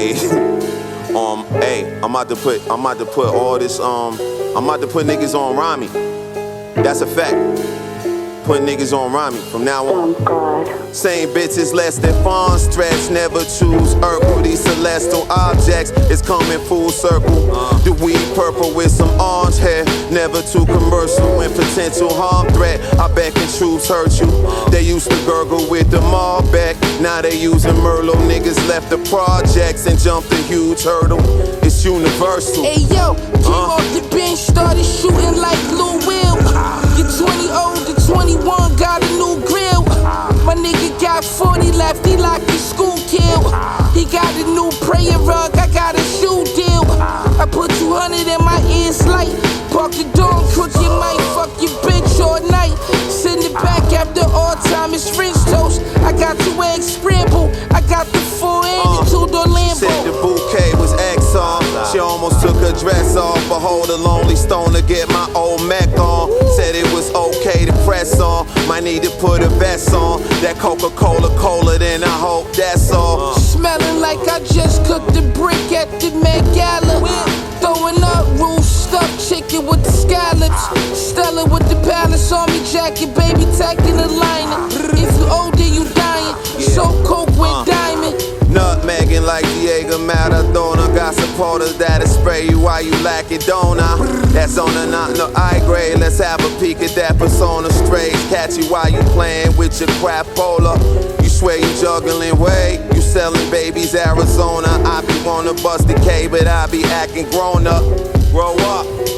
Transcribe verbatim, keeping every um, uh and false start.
Hey, um, hey, I'm about to put, I'm about to put all this, um, I'm about to put niggas on Rami. That's a fact. Put niggas on Rami from now on. Oh God. Same bitches less than fun stretch. Never choose Urkel. These celestial objects is coming full circle. Uh. The weed purple with some orange hair. Never too commercial when potential harm threat. I bet can troops hurt you. Uh. They used to gurgle with the Malbec. Now they using Merlot. Niggas left the projects and jumped a huge hurdle. It's universal. Hey yo, came uh. off the bench, started shooting like Lil Will. You're twenty old to twenty-one, got a new grill. My nigga got forty left, he like his school kill. He got a new prayer rug, I got a shoe deal. I put two hundred in my ears light. Park the door, crook your mic, fuck your bitch all night. Send it back after all time, it's French toast. I got two eggs scrambled, I got the four and uh, the two-door Lambo. She said the bouquet was X on. She almost took her dress off. Behold a lonely stone to get my old Mac on. Said it was okay to press on. Might need to put a vest on. That Coca-Cola cola, then I hope that's all. Smelling like I just cooked a brick at the Met Gala. Throwing up roof stuffed chicken with the scallops. Stella with the Palace Army jacket, baby tacking the liner. If you older, you dying. So coke with diamond. Nutmegging like Diego Maradona. Got supporters that'll spray you while you lack it, don't I? That's on the not no high grade. Let's have a peek at that persona strays. Catch you while you playing with your crapola. You swear you juggling weight. You selling babies Arizona. I be wanna bust the K, but I be acting grown up. Grow up.